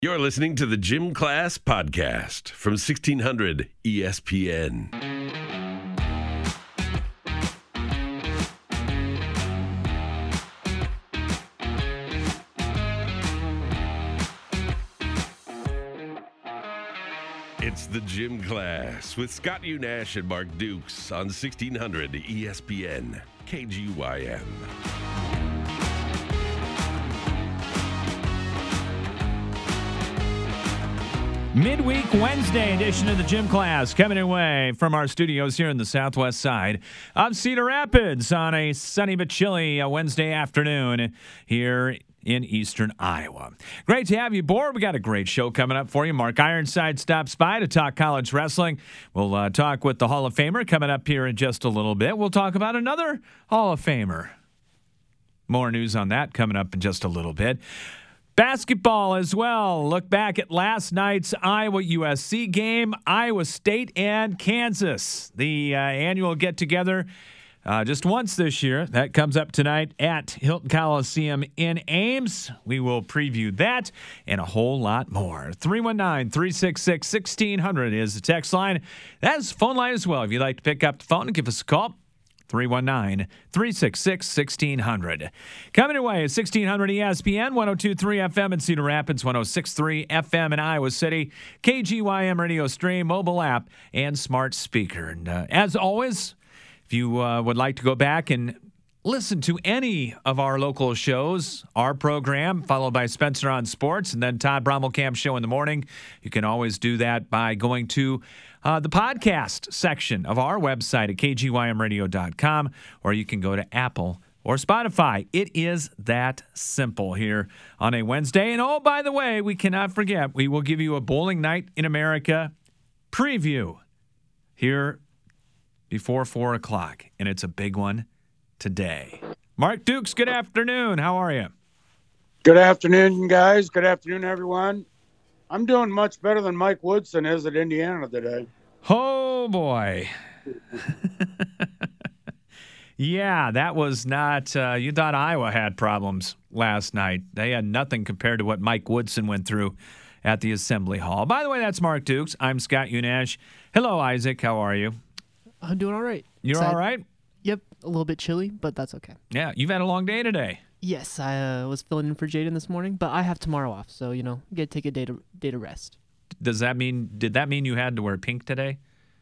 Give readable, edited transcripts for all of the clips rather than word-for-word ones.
You're listening to the Gym Class Podcast from 1600 ESPN. It's the Gym Class with Scott Unash and Mark Dukes on 1600 ESPN KGYM. Midweek Wednesday edition of the Gym Class coming away from our studios here in the southwest side of Cedar Rapids on a sunny but chilly Wednesday afternoon here in eastern Iowa. Great to have you aboard. We got a great show coming up for you. Mark Ironside stops by to talk college wrestling. We'll talk with the Hall of Famer coming up here in just a little bit. We'll talk about another Hall of Famer. More news on that coming up in just a little bit. Basketball as well. Look back at last night's Iowa-USC game, Iowa State and Kansas. The annual get-together just once this year. That comes up tonight at Hilton Coliseum in Ames. We will preview that and a whole lot more. 319-366-1600 is the text line. That's the phone line as well. If you'd like to pick up the phone and give us a call, 319-366-1600. Coming away at 1600 ESPN, 102.3 FM in Cedar Rapids, 106.3 FM in Iowa City, KGYM radio stream, mobile app, and smart speaker. And as always, if you would like to go back and listen to any of our local shows, our program, followed by Spencer on Sports, and then Todd Brommelkamp Show in the morning, you can always do that by going to the podcast section of our website at kgymradio.com, or you can go to Apple or Spotify. It is that simple here on a Wednesday. And oh, by the way, we cannot forget, we will give you a Bowling Night in America preview here before 4 o'clock, and it's a big one today. Mark Dukes, good afternoon. How are you? Good afternoon, guys. Good afternoon, everyone. I'm doing much better than Mike Woodson is at Indiana today. Oh, boy. Yeah, that was not you thought Iowa had problems last night. They had nothing compared to what Mike Woodson went through at the Assembly Hall. By the way, that's Mark Dukes. I'm Scott Unash. Hello, Isaac. How are you? I'm doing all right. You're all right? Yep, a little bit chilly, but that's okay. Yeah, you've had a long day today. Yes, I was filling in for Jaden this morning, but I have tomorrow off, so get to take a day to rest. Did that mean you had to wear pink today?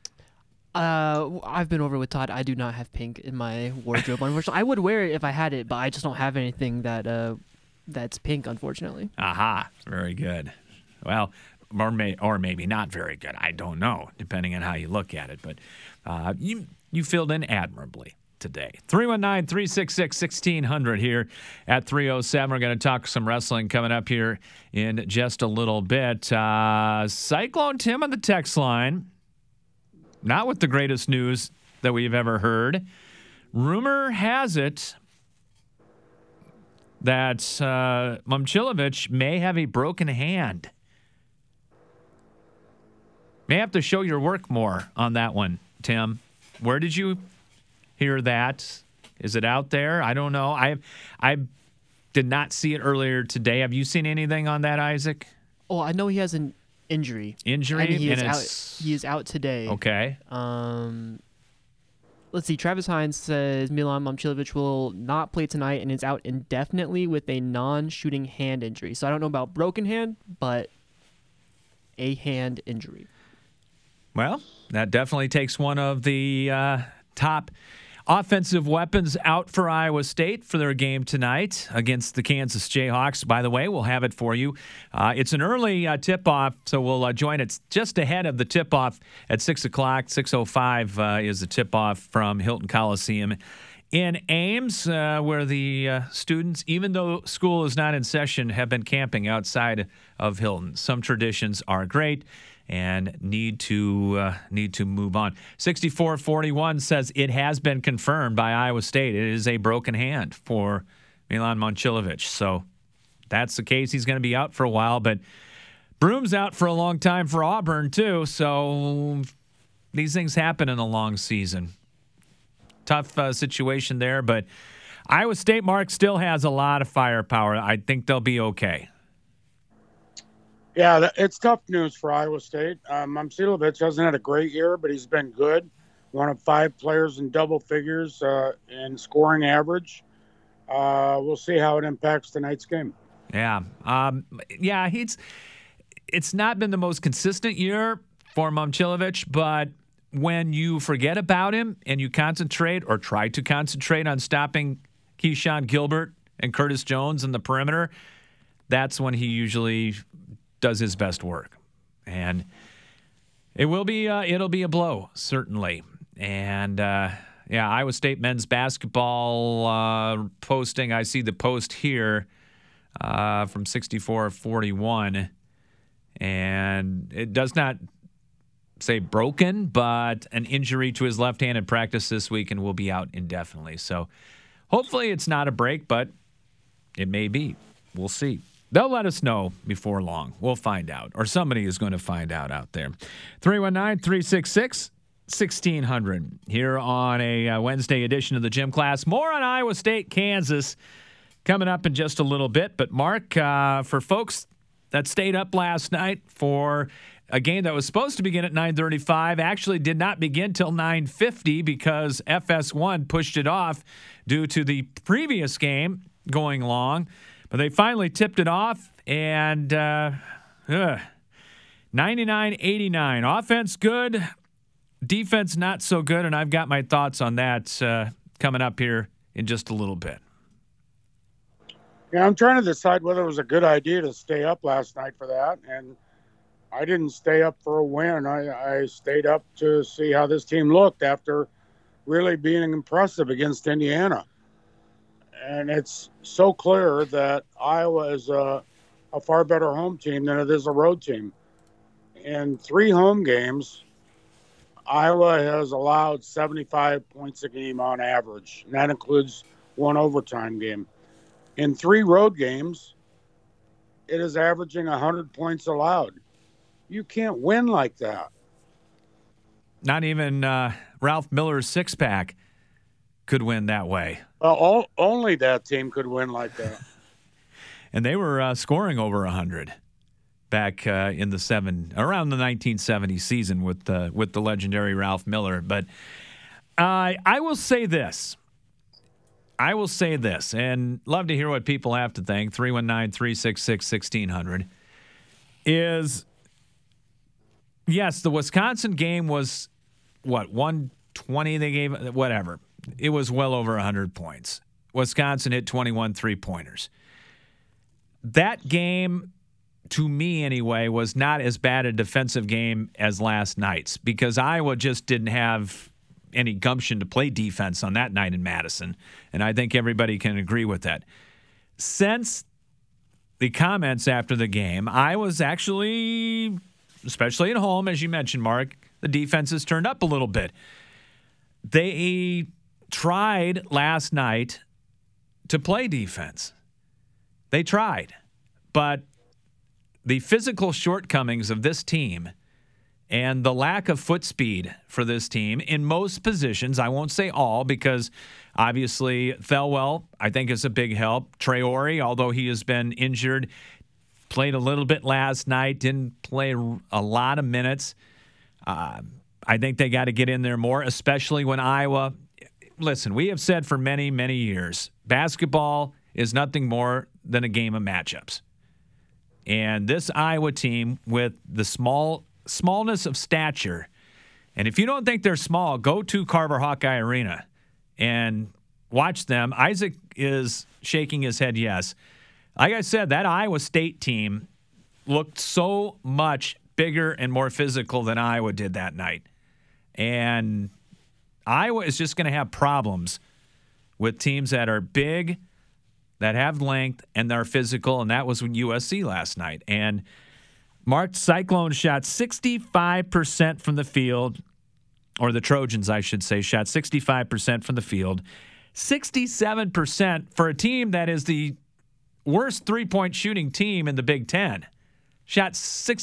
I've been over with Todd. I do not have pink in my wardrobe, unfortunately. I would wear it if I had it, but I just don't have anything that's pink, unfortunately. Aha, very good. Well, or maybe not very good. I don't know, depending on how you look at it. But you filled in admirably today. 319-366-1600 here at 307. We're going to talk some wrestling coming up here in just a little bit. Cyclone Tim on the text line. Not with the greatest news that we've ever heard. Rumor has it that Momcilovic may have a broken hand. May have to show your work more on that one, Tim. Where did you hear that? Is it out there? I don't know. I did not see it earlier today. Have you seen anything on that, Isaac? Oh, I know he has an injury. Injury? And he is out today. Okay. Let's see. Travis Hines says Milan Momcilovic will not play tonight and is out indefinitely with a non-shooting hand injury. So I don't know about broken hand, but a hand injury. Well, that definitely takes one of the top offensive weapons out for Iowa State for their game tonight against the Kansas Jayhawks. By the way, we'll have it for you. It's an early tip-off, so we'll join it just ahead of the tip-off at 6 o'clock. 6:05 is the tip-off from Hilton Coliseum in Ames, where the students, even though school is not in session, have been camping outside of Hilton. Some traditions are great and need to move on. 64-41 says it has been confirmed by Iowa State. It is a broken hand for Milan Momcilovic. So that's the case. He's going to be out for a while, but Broom's out for a long time for Auburn too. So these things happen in a long season. Tough situation there, but Iowa State, Mark, still has a lot of firepower. I think they'll be okay. Yeah, it's tough news for Iowa State. Momcilovic hasn't had a great year, but he's been good. One of 5 players in double figures in scoring average. We'll see how it impacts tonight's game. Yeah. It's not been the most consistent year for Momcilovic, but when you forget about him and you concentrate or try to concentrate on stopping Keyshawn Gilbert and Curtis Jones in the perimeter, that's when he usually does his best work. And it'll be a blow, certainly. And Iowa State men's basketball posting. I see the post here from 64-41. And it does not say broken, but an injury to his left hand in practice this week and will be out indefinitely. So hopefully it's not a break, but it may be. We'll see. They'll let us know before long. We'll find out, or somebody is going to find out there. 319-366-1600 here on a Wednesday edition of the Gym Class. More on Iowa State, Kansas coming up in just a little bit. But Mark, for folks that stayed up last night for a game that was supposed to begin at 9:35, actually did not begin till 9:50 because FS1 pushed it off due to the previous game going long. But they finally tipped it off, and 99-89. Offense good, defense not so good, and I've got my thoughts on that coming up here in just a little bit. Yeah, I'm trying to decide whether it was a good idea to stay up last night for that, and I didn't stay up for a win. I stayed up to see how this team looked after really being impressive against Indiana. And it's so clear that Iowa is a far better home team than it is a road team. In 3 home games, Iowa has allowed 75 points a game on average, and that includes 1 overtime game. In 3 road games, it is averaging 100 points allowed. You can't win like that. Not even Ralph Miller's six-pack could win that way. Well, only that team could win like that. And they were scoring over 100 back in around the 1970 season with the legendary Ralph Miller. But I will say this, and love to hear what people have to think. 319-366-1600 is, yes, the Wisconsin game was, 120 they gave, whatever. It was well over 100 points. Wisconsin hit 21 three-pointers. That game, to me anyway, was not as bad a defensive game as last night's because Iowa just didn't have any gumption to play defense on that night in Madison, and I think everybody can agree with that. Since the comments after the game, Iowa's actually, especially at home, as you mentioned, Mark, the defense has turned up a little bit. They tried last night to play defense. They tried, but the physical shortcomings of this team and the lack of foot speed for this team in most positions, I won't say all because obviously Thelwell, I think, is a big help. Traore, although he has been injured, played a little bit last night, didn't play a lot of minutes. I think they got to get in there more, especially when Iowa. Listen, we have said for many, many years, basketball is nothing more than a game of matchups. And this Iowa team with the smallness of stature, and if you don't think they're small, go to Carver Hawkeye Arena and watch them. Isaac is shaking his head yes. Like I said, that Iowa State team looked so much bigger and more physical than Iowa did that night. And Iowa is just going to have problems with teams that are big, that have length, and they're physical, and that was with USC last night. And Mark, Cyclones shot 65% from the field, or the Trojans, I should say, shot 65% from the field. 67% for a team that is the worst three-point shooting team in the Big Ten. Shot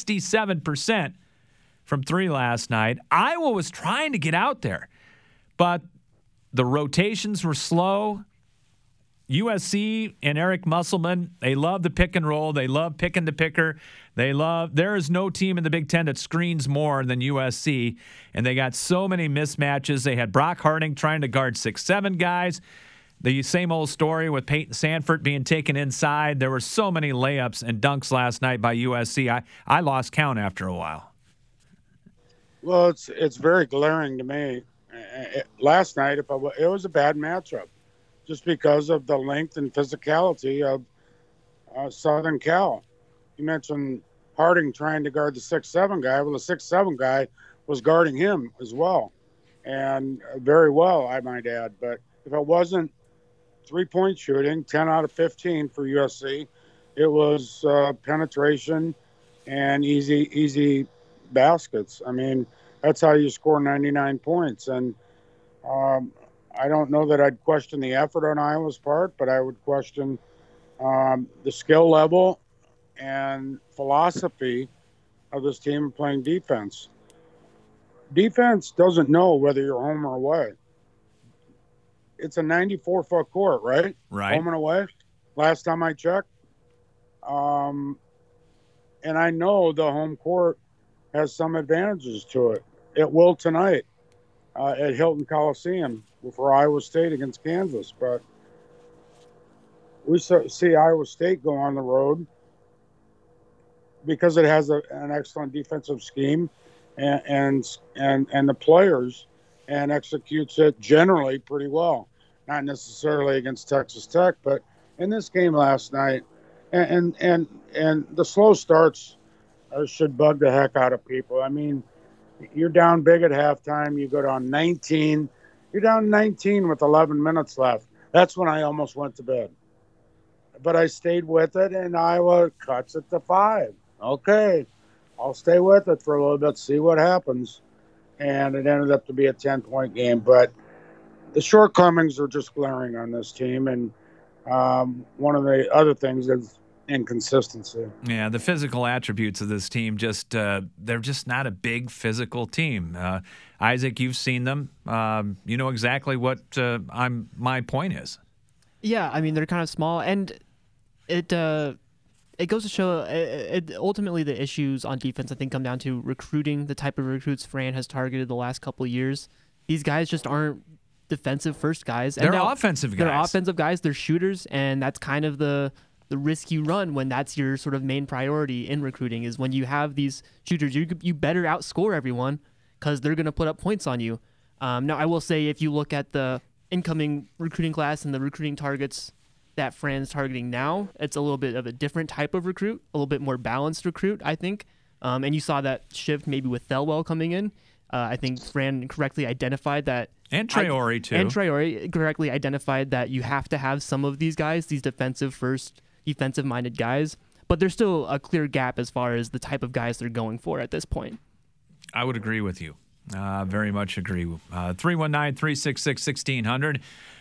67% from 3 last night. Iowa was trying to get out there, but the rotations were slow. USC and Eric Musselman, they love the pick and roll. They love picking the picker. There is no team in the Big Ten that screens more than USC, and they got so many mismatches. They had Brock Harding trying to guard 6'7" guys. The same old story with Peyton Sanford being taken inside. There were so many layups and dunks last night by USC. I lost count after a while. Well, it's very glaring to me. Last night, it was a bad matchup, just because of the length and physicality of Southern Cal. You mentioned Harding trying to guard the 6'7" guy. Well, the 6'7" guy was guarding him as well, and very well, I might add. But if it wasn't three-point shooting, 10 out of 15 for USC, it was penetration and easy baskets. I mean, that's how you score 99 points. And I don't know that I'd question the effort on Iowa's part, but I would question the skill level and philosophy of this team playing defense. Defense doesn't know whether you're home or away. It's a 94-foot court, right? Right. Home and away, last time I checked. And I know the home court has some advantages to it. It will tonight at Hilton Coliseum for Iowa State against Kansas. But we see Iowa State go on the road because it has an excellent defensive scheme and the players, and executes it generally pretty well. Not necessarily against Texas Tech, but in this game last night, and the slow starts should bug the heck out of people. I mean, you're down big at halftime. You go down 19. You're down 19 with 11 minutes left. That's when I almost went to bed. But I stayed with it, and Iowa cuts it to 5. Okay, I'll stay with it for a little bit, see what happens. And it ended up to be a 10-point game. But the shortcomings are just glaring on this team. And one of the other things is inconsistency. Yeah, the physical attributes of this team, they're just not a big physical team. Isaac, you've seen them. You know exactly what my point is. Yeah, I mean, they're kind of small. And it goes to show ultimately the issues on defense, I think, come down to recruiting, the type of recruits Fran has targeted the last couple of years. These guys just aren't defensive first guys. They're offensive guys. They're offensive guys. They're shooters, and that's kind of the risk you run when that's your sort of main priority in recruiting, is when you have these shooters, you better outscore everyone because they're going to put up points on you. Now, I will say, if you look at the incoming recruiting class and the recruiting targets that Fran's targeting now, it's a little bit of a different type of recruit, a little bit more balanced recruit, I think. And you saw that shift maybe with Thelwell coming in. I think Fran correctly identified that. And Traore, too. And Traore correctly identified that you have to have some of these guys, these defensive-minded guys. But there's still a clear gap as far as the type of guys they're going for at this point. I would agree with you. Very much agree. 319-366-1600.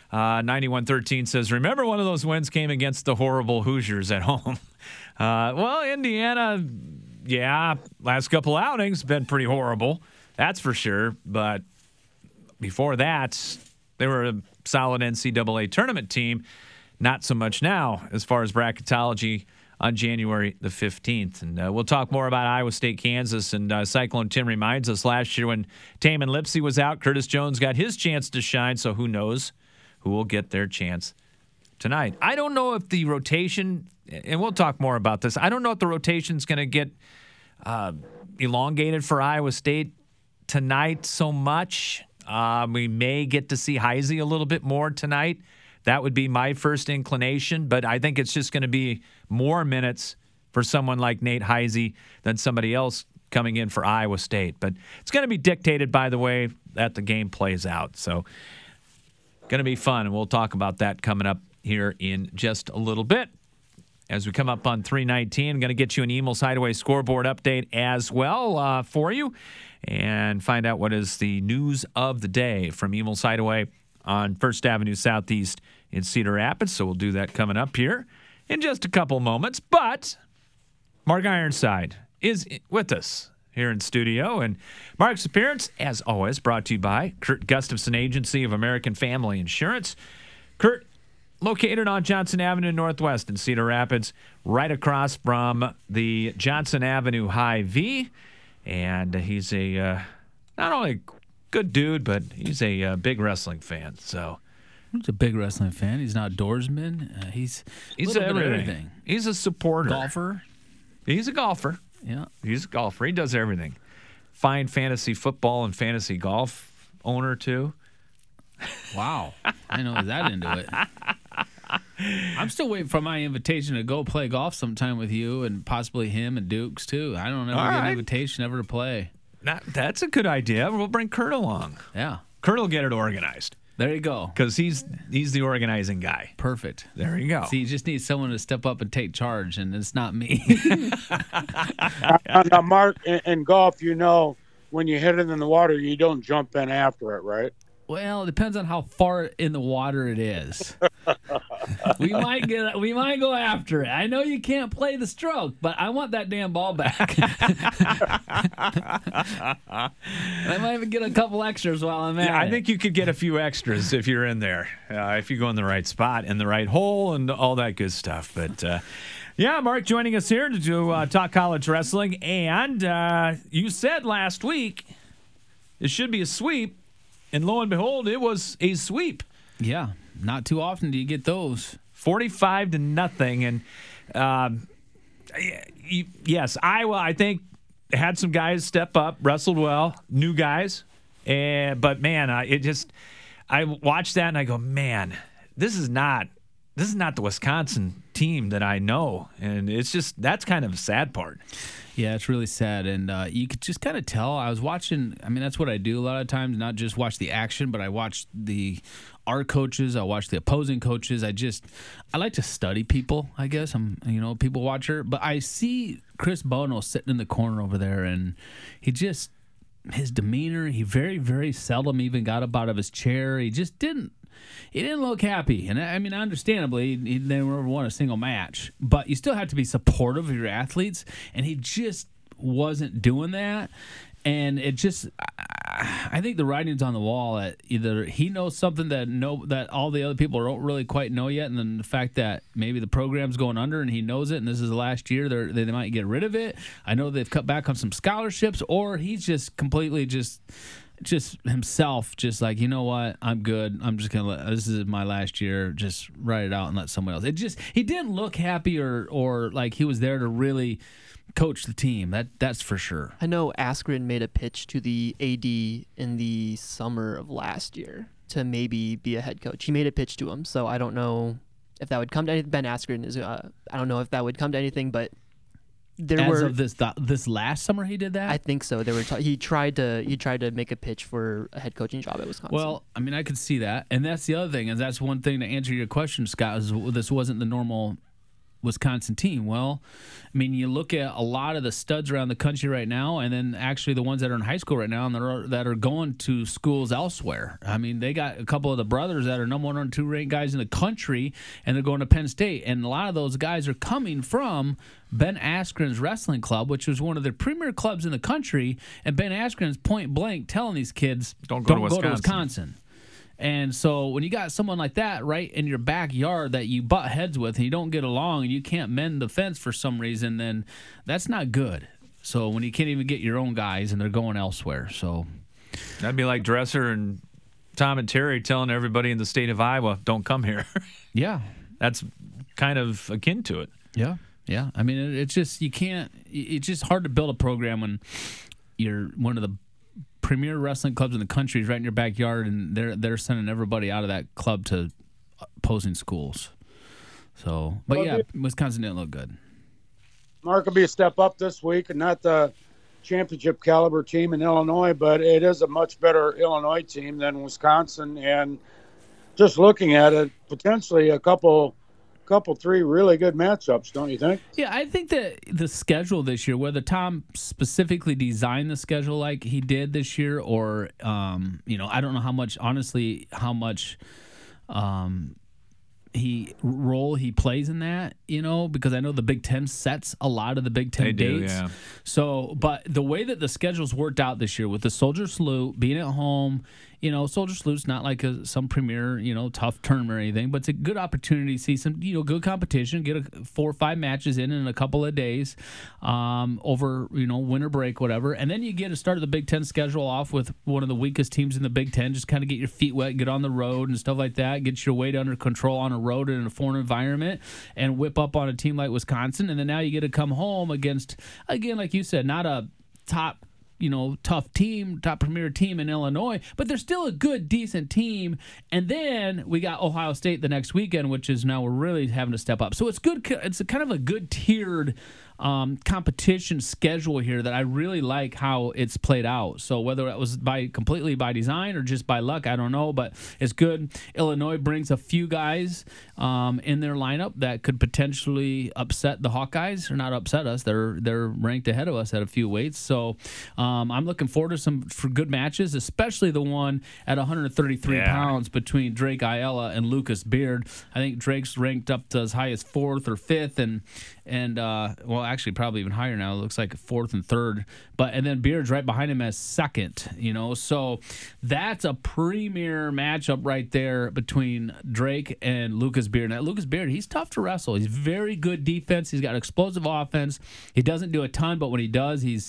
9113 says, remember one of those wins came against the horrible Hoosiers at home. Well, Indiana, yeah, last couple outings been pretty horrible. That's for sure. But before that, they were a solid NCAA tournament team. Not so much now as far as bracketology on January the 15th. And we'll talk more about Iowa State, Kansas. And Cyclone Tim reminds us last year when Taman Lipsey was out, Curtis Jones got his chance to shine. So who knows who will get their chance tonight. I don't know if the rotation, and we'll talk more about this, I don't know if the rotation's going to get elongated for Iowa State tonight so much. We may get to see Heisey a little bit more tonight. That would be my first inclination, but I think it's just going to be more minutes for someone like Nate Heisey than somebody else coming in for Iowa State. But it's going to be dictated by the way that the game plays out. So going to be fun, and we'll talk about that coming up here in just a little bit. As we come up on 319, I'm going to get you an Emil's Hideaway scoreboard update as well for you, and find out what is the news of the day from Emil's Hideaway on First Avenue Southeast in Cedar Rapids. So we'll do that coming up here in just a couple moments. But Mark Ironside is with us here in studio. And Mark's appearance, as always, brought to you by Kurt Gustafson Agency of American Family Insurance. Kurt, located on Johnson Avenue Northwest in Cedar Rapids, right across from the Johnson Avenue Hy-Vee. And he's a not only a good dude, but he's a big wrestling fan. So he's a big wrestling fan. He's an outdoorsman. He's everything. He's a supporter. Golfer. He's a golfer. Yeah. He's a golfer. He does everything. Fine fantasy football and fantasy golf owner, too. Wow. I know he's that into it. I'm still waiting for my invitation to go play golf sometime with you and possibly him and Dukes, too. I don't ever get an invitation ever to play. That's a good idea. We'll bring Kurt along. Yeah. Kurt will get it organized. There you go. Because he's the organizing guy. Perfect. There you go. See, you just need someone to step up and take charge, and it's not me. Now, Mark, in golf, when you hit it in the water, you don't jump in after it, right? Well, it depends on how far in the water it is. we might go after it. I know you can't play the stroke, but I want that damn ball back. I might even get a couple extras while I'm at it. I think you could get a few extras if you're in there, if you go in the right spot, in the right hole, and all that good stuff. But yeah, Mark joining us here to talk college wrestling. And you said last week it should be a sweep. And lo and behold, it was a sweep. Yeah, not too often do you get those. 45-0. And yes, Iowa, I think, had some guys step up, wrestled well, new guys. But man, I watched that and I go, man, this is not the Wisconsin team that I know. And that's kind of a sad part. Yeah, it's really sad, and you could just kind of tell. I was watching. I mean, that's what I do a lot of times, not just watch the action, but I watch our coaches. I watch the opposing coaches. I like to study people. I guess I'm a people watcher. But I see Chris Bono sitting in the corner over there, and his demeanor. He very, very seldom even got up out of his chair. He just didn't. He didn't look happy, and I mean, understandably, he never won a single match. But you still have to be supportive of your athletes, and he just wasn't doing that. And I think the writing's on the wall. That either he knows something that all the other people don't really quite know yet, and then the fact that maybe the program's going under and he knows it, and this is the last year they might get rid of it. I know they've cut back on some scholarships, or he's just completely just himself, just like, you know what, I'm good. I'm just gonna this is my last year. Just write it out and let someone else. He didn't look happy or like he was there to really coach the team. That's for sure. I know Askren made a pitch to the AD in the summer of last year to maybe be a head coach. He made a pitch to him, so I don't know if that would come to anything. Ben Askren is. I don't know if that would come to anything, but. Of this last summer he did that? I think so. He tried to make a pitch for a head coaching job at Wisconsin. Well, I mean, I could see that, and that's the other thing, and that's one thing to answer your question, Scott. Is this wasn't the normal Wisconsin team? Well, I mean, you look at a lot of the studs around the country right now, and then actually the ones that are in high school right now and that are going to schools elsewhere. I mean, they got a couple of the brothers that are number 1 or 2 ranked guys in the country, and they're going to Penn State. And a lot of those guys are coming from Ben Askren's wrestling club, which was one of the premier clubs in the country. And Ben Askren's point blank telling these kids, don't go to Wisconsin. And so when you got someone like that right in your backyard that you butt heads with and you don't get along and you can't mend the fence for some reason, then that's not good. So when you can't even get your own guys and they're going elsewhere. So that'd be like Dresser and Tom and Terry telling everybody in the state of Iowa, don't come here. Yeah. That's kind of akin to it. Yeah. Yeah. I mean, it's just it's just hard to build a program when you're one of the premier wrestling clubs in the country is right in your backyard, and they're sending everybody out of that club to opposing schools. So, but yeah, Wisconsin didn't look good. Mark will be a step up this week, and not the championship caliber team in Illinois, but it is a much better Illinois team than Wisconsin. And just looking at it, potentially a couple 3 really good matchups, don't you think? Yeah, I think that the schedule this year, whether Tom specifically designed the schedule like he did this year, or I don't know how much role he plays in that, because I know the Big Ten sets a lot of the Big Ten dates. Yeah. So, but the way that the schedule's worked out this year with the Soldier Salute being at home Soldier Salute's not like some premier, tough tournament or anything, but it's a good opportunity to see some, good competition, get 4 or 5 matches in a couple of days over, winter break, whatever. And then you get to start the Big Ten schedule off with one of the weakest teams in the Big Ten, just kind of get your feet wet, get on the road and stuff like that, get your weight under control on a road in a foreign environment and whip up on a team like Wisconsin. And then now you get to come home against, again, like you said, not a top tough team, top premier team in Illinois, but they're still a good, decent team. And then we got Ohio State the next weekend, which is now we're really having to step up. So it's good. It's kind of a good tiered competition schedule here that I really like how it's played out. So whether it was completely by design or just by luck, I don't know, but it's good. Illinois brings a few guys in their lineup that could potentially upset the Hawkeyes, or not upset us. They're ranked ahead of us at a few weights. So I'm looking forward to for good matches, especially the one at 133 pounds between Drake Ayala and Lucas Beard. I think Drake's ranked up to as high as 4th or 5th, and actually probably even higher now. It looks like 4th and 3rd. And then Beard's right behind him as 2nd, So that's a premier matchup right there between Drake and Lucas Beard. Now, Lucas Beard, he's tough to wrestle. He's very good defense. He's got explosive offense. He doesn't do a ton, but when he does, he's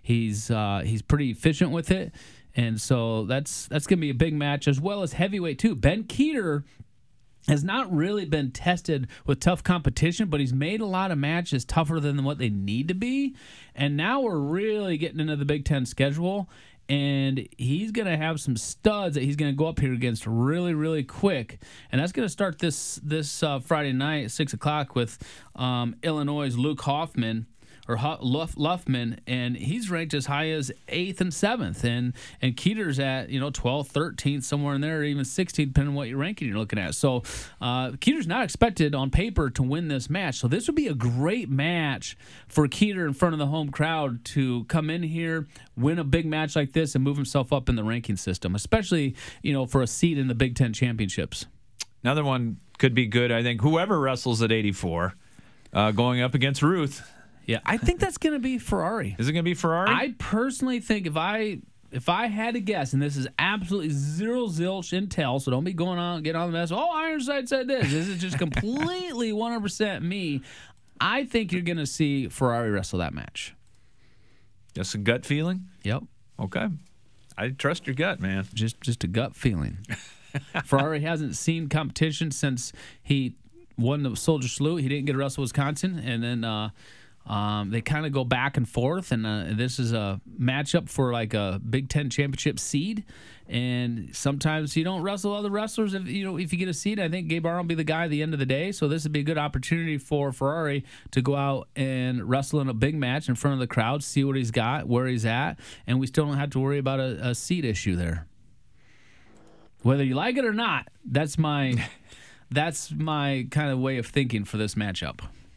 pretty efficient with it. And so that's going to be a big match, as well as heavyweight too. Ben Keeter has not really been tested with tough competition, but he's made a lot of matches tougher than what they need to be. And now we're really getting into the Big Ten schedule, and he's going to have some studs that he's going to go up here against really, really quick. And that's going to start this Friday night at 6 o'clock with Illinois' Luke Hoffman. Or Luffman, and he's ranked as high as 8th and 7th, and Keeter's at 12th, 13th, somewhere in there, or even 16th, depending on what your ranking you're looking at. So Keeter's not expected on paper to win this match. So this would be a great match for Keeter in front of the home crowd to come in here, win a big match like this, and move himself up in the ranking system, especially for a seat in the Big Ten championships. Another one could be good. I think whoever wrestles at 84, going up against Ruth. Yeah, I think that's going to be Ferrari. Is it going to be Ferrari? I personally think if I had to guess, and this is absolutely zero zilch intel, so don't be going on and get on the mess. Oh, Ironside said this. This is just completely 100% me. I think you're going to see Ferrari wrestle that match. Just a gut feeling? Yep. Okay. I trust your gut, man. Just a gut feeling. Ferrari hasn't seen competition since he won the Soldier Salute. He didn't get to wrestle Wisconsin, and then they kind of go back and forth, and this is a matchup for like a Big Ten championship seed. And sometimes you don't wrestle other wrestlers if you get a seed. I think Gabe Arnold will be the guy at the end of the day. So this would be a good opportunity for Ferrari to go out and wrestle in a big match in front of the crowd, see what he's got, where he's at, and we still don't have to worry about a seed issue there. Whether you like it or not, that's my kind of way of thinking for this matchup.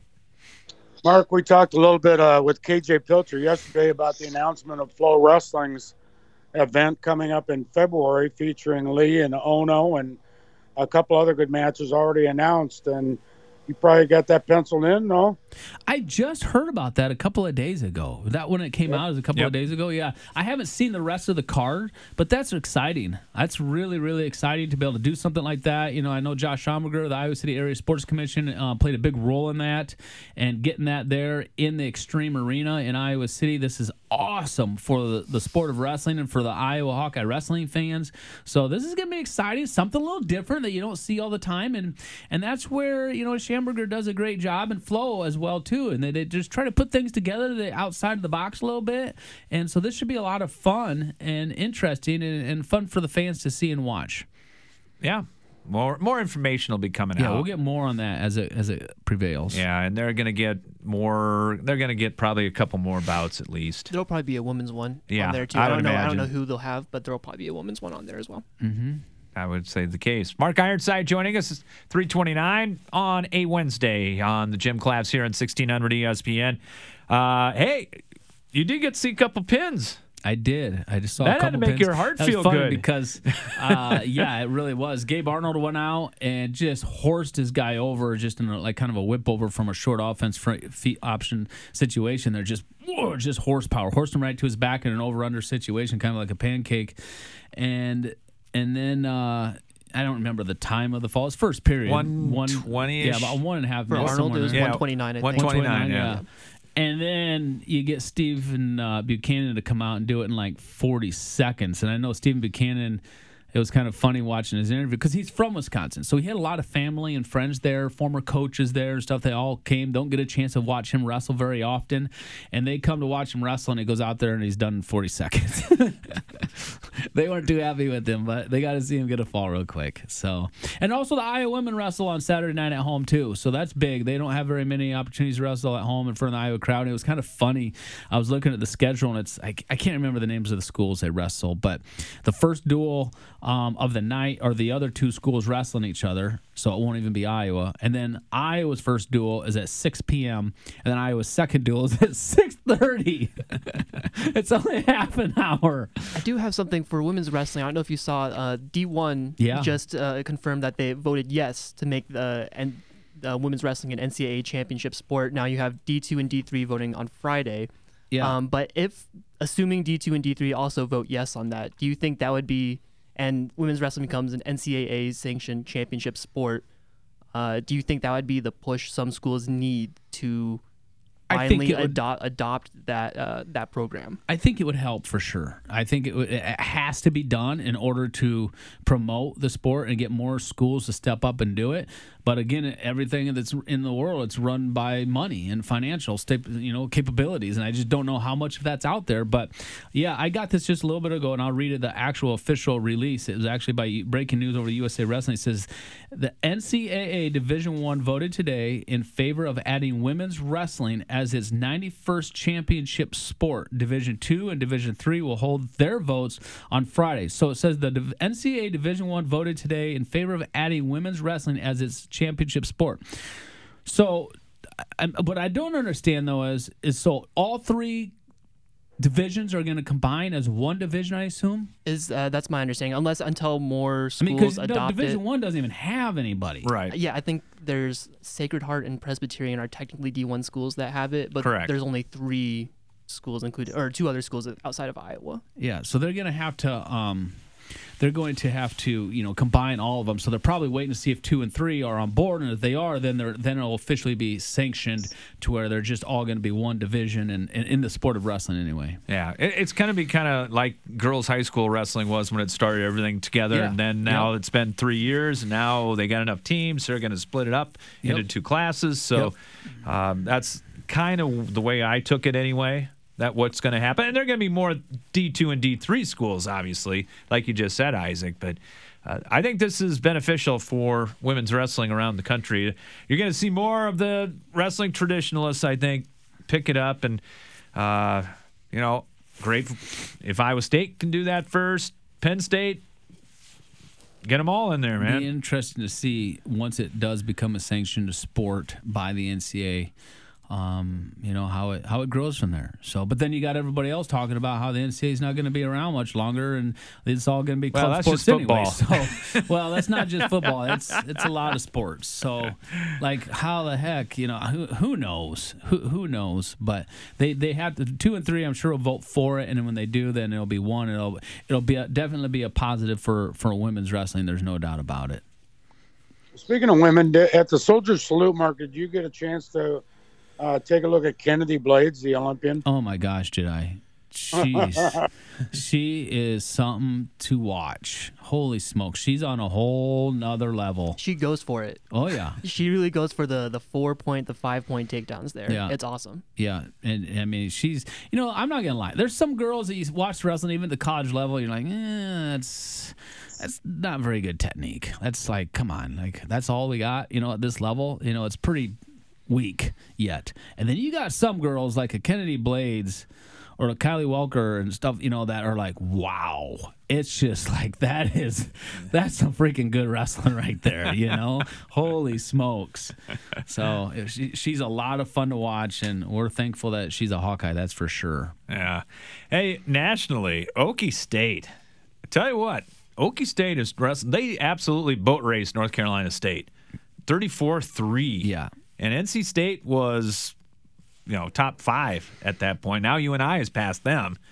Mark, we talked a little bit with KJ Pilcher yesterday about the announcement of Flow Wrestling's event coming up in February featuring Lee and Ono and a couple other good matches already announced. And you probably got that penciled in, no? I just heard about that a couple of days ago. That when it came out was a couple of days ago. Yeah, I haven't seen the rest of the card, but that's exciting. That's really, really exciting to be able to do something like that. I know Josh Schaumburger, the Iowa City Area Sports Commission, played a big role in that and getting that there in the Extreme Arena in Iowa City. This is awesome for the sport of wrestling and for the Iowa Hawkeye wrestling fans. So this is going to be exciting, something a little different that you don't see all the time, and that's where Schaumburger does a great job, and Flo as well too, and they just try to put things together outside of the box a little bit. And so this should be a lot of fun and interesting and fun for the fans to see and watch. Yeah. More information will be coming out. Yeah, we'll get more on that as it prevails. Yeah, and they're going to get more. They're going to get probably a couple more bouts at least. There'll probably be a women's one on there too. I don't know who they'll have, but there'll probably be a women's one on there as well. Mm-hmm. I would say the case. Mark Ironside joining us, 3:29 on a Wednesday on the Gym Class here on 1600 ESPN. Hey, you did get to see a couple pins. I did. I just saw that a couple had to make pins. your heart that feel was funny good because, yeah, it really was. Gabe Arnold went out and just horsed his guy over, just in kind of a whip over from a short offense feet option situation. They're just horsepower, horsed him right to his back in an over-under situation, kind of like a pancake, and and then I don't remember the time of the fall. It's first period. 1:20-ish? Yeah, about 1.5 For minutes. Arnold, it was Yeah, 129, I think. 129, yeah. And then you get Stephen Buchanan to come out and do it in like 40 seconds. And I know Stephen Buchanan, it was kind of funny watching his interview because he's from Wisconsin. So he had a lot of family and friends there, former coaches there and stuff. They all came, don't get a chance to watch him wrestle very often. And they come to watch him wrestle, and he goes out there and he's done in 40 seconds. They weren't too happy with him, but they got to see him get a fall real quick. So, and also the Iowa women wrestle on Saturday night at home too. So that's big. They don't have very many opportunities to wrestle at home in front of the Iowa crowd. And it was kind of funny. I was looking at the schedule, and I can't remember the names of the schools they wrestle, but the first duel of the night are the other two schools wrestling each other, so it won't even be Iowa. And then Iowa's first duel is at 6 p.m., and then Iowa's second duel is at 6:30. It's only half an hour. I do have something for women's wrestling. I don't know if you saw D1 just confirmed that they voted yes to make the women's wrestling an NCAA championship sport. Now you have D2 and D3 voting on Friday. Yeah. But if, assuming D2 and D3 also vote yes on that, do you think that would be, and women's wrestling becomes an NCAA sanctioned championship sport, do you think that would be the push some schools need to finally adopt that program? I think it would help for sure. I think it has to be done in order to promote the sport and get more schools to step up and do it. But again, everything that's in the world, it's run by money and financial capabilities, and I just don't know how much of that's out there. But yeah, I got this just a little bit ago, and I'll read it. The actual official release. It was actually by Breaking News over to USA Wrestling. It says the NCAA Division I voted today in favor of adding women's wrestling as its 91st championship sport. Division II and Division III will hold their votes on Friday. So it says the NCAA Division I voted today in favor of adding women's wrestling as its championship sport. So what I don't understand, though, is so all three divisions are going to combine as one division, I assume? That's my understanding, until more schools because adopt Division I doesn't even have anybody. Right. Yeah, I think there's Sacred Heart and Presbyterian are technically D1 schools that have it, but Correct. There's only 3 schools included, or 2 other schools outside of Iowa. Yeah, so they're going to have to combine all of them. So they're probably waiting to see if 2 and 3 are on board, and if they are, then it'll officially be sanctioned to where they're just all going to be one division and in the sport of wrestling anyway. Yeah, it's going to be kind of like girls' high school wrestling was when it started everything together, and then now it's been 3 years, and now they got enough teams, so they're going to split it up into 2 classes. So that's kind of the way I took it anyway. That what's going to happen. And there are going to be more D2 and D3 schools, obviously, like you just said, Isaac. But I think this is beneficial for women's wrestling around the country. You're going to see more of the wrestling traditionalists, I think, pick it up. And, great if Iowa State can do that first. Penn State, get them all in there, man. It'll be interesting to see once it does become a sanctioned sport by the NCAA. How it grows from there. So, but then you got everybody else talking about how the NCAA is not going to be around much longer, and it's all going to be club sports anyway. So, well, that's not just football. It's a lot of sports. So, like, how the heck, who knows? Who knows? But they have to 2 and 3. I'm sure will vote for it, and then when they do, then it'll be 1. It'll be definitely be a positive for women's wrestling. There's no doubt about it. Speaking of women, at the Soldier Salute, Mark, did you get a chance to take a look at Kennedy Blades, the Olympian? Oh my gosh, did I? Jeez. She is something to watch. Holy smoke. She's on a whole nother level. She goes for it. Oh, yeah. She really goes for the 4-point, the 5-point takedowns there. Yeah. It's awesome. Yeah. And I mean, she's, I'm not going to lie. There's some girls that you watch wrestling, even at the college level, you're like, that's not very good technique. That's like, come on. Like, that's all we got, at this level. It's pretty weak yet. And then you got some girls like a Kennedy Blades or a Kylie Welker and stuff, that are like, wow. It's just like that's some freaking good wrestling right there, Holy smokes. So she's a lot of fun to watch, and we're thankful that she's a Hawkeye, that's for sure. Yeah. Hey, nationally, Okie State. I tell you what, Okie State is wrestling. They absolutely boat raced North Carolina State. 34-3. Yeah. And NC State was, top 5 at that point. Now UNI has passed them.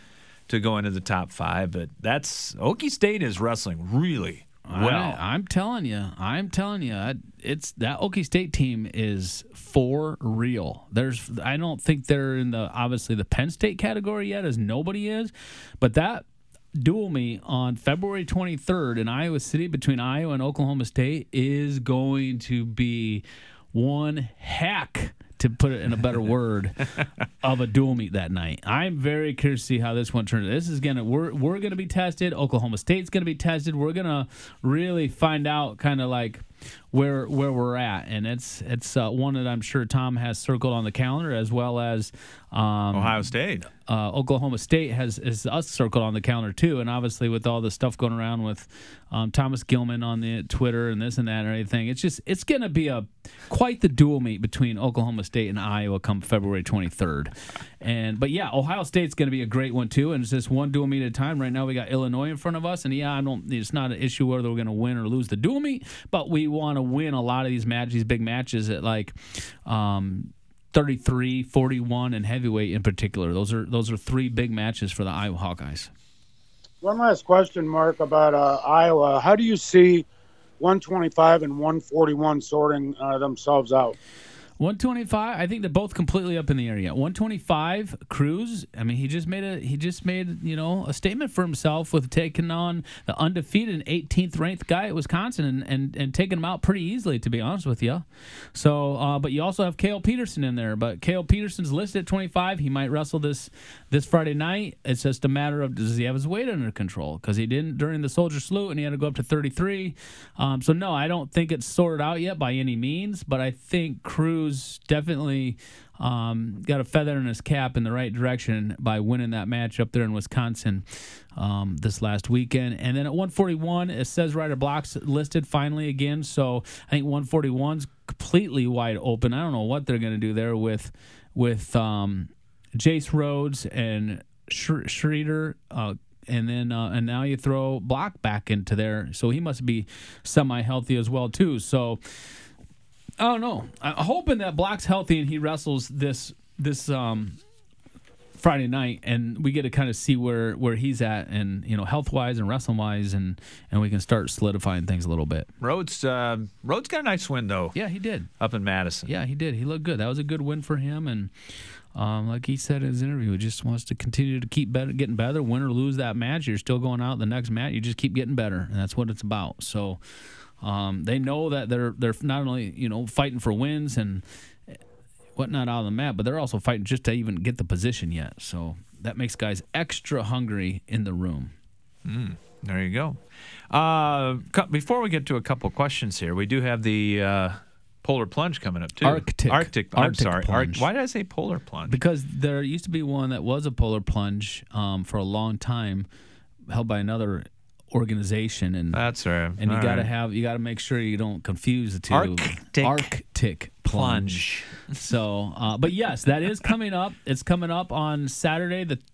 to go into the top 5. But Okie State is wrestling really well. I'm telling you, it's that Okie State team is for real. I don't think they're in obviously the Penn State category yet, as nobody is, but that dual meet on February 23rd in Iowa City between Iowa and Oklahoma State is going to be one heck, to put it in a better word, of a dual meet that night. I'm very curious to see how this one turns. This is we're gonna be tested. Oklahoma State's gonna be tested. We're gonna really find out kind of like where we're at, and it's one that I'm sure Tom has circled on the calendar, as well as Ohio State. Oklahoma State has us circled on the calendar too, and obviously with all the stuff going around with Thomas Gilman on the Twitter and this and that and everything, it's going to be quite the dual meet between Oklahoma State and Iowa come February 23rd. But yeah, Ohio State's going to be a great one too, and it's just one dual meet at a time. Right now we got Illinois in front of us, and it's not an issue whether we're going to win or lose the dual meet, but we want to win a lot of these big matches at like 33, 41, and heavyweight in particular. Those are 3 big matches for the Iowa Hawkeyes. One last question, Mark, about Iowa. How do you see 125 and 141 sorting themselves out? 125, I think they're both completely up in the air yet. 125, Cruz, I mean, he just made a statement for himself with taking on the undefeated 18th ranked guy at Wisconsin and taking him out pretty easily, to be honest with you. So, but you also have Cale Peterson in there, but Cale Peterson's listed at 25. He might wrestle this Friday night. It's just a matter of, does he have his weight under control? Because he didn't during the Soldier Salute, and he had to go up to 33. So no, I don't think it's sorted out yet by any means, but I think Cruz definitely got a feather in his cap in the right direction by winning that match up there in Wisconsin this last weekend. And then at 141, it says Ryder Block's listed finally again. So I think 141's completely wide open. I don't know what they're going to do there with Jace Rhodes and Schroeder. And now you throw Block back into there. So he must be semi-healthy as well, too. So I don't know. I'm hoping that Block's healthy and he wrestles this Friday night, and we get to kind of see where he's at, and health-wise and wrestling-wise, and we can start solidifying things a little bit. Rhodes got a nice win though. Yeah, he did up in Madison. Yeah, he did. He looked good. That was a good win for him, and like he said in his interview, he just wants to continue to keep getting better. Win or lose that match, you're still going out the next match. You just keep getting better, and that's what it's about. So. They know that they're not only fighting for wins and whatnot out on the map, but they're also fighting just to even get the position yet. So that makes guys extra hungry in the room. There you go. Before we get to a couple questions here, we do have the Polar Plunge coming up too. Arctic. I'm sorry. Plunge. Why did I say Polar Plunge? Because there used to be one that was a Polar Plunge for a long time, held by another organization, and that's right. And you gotta make sure you don't confuse the two. Arctic Plunge. So, but yes, that is coming up. It's coming up on Saturday the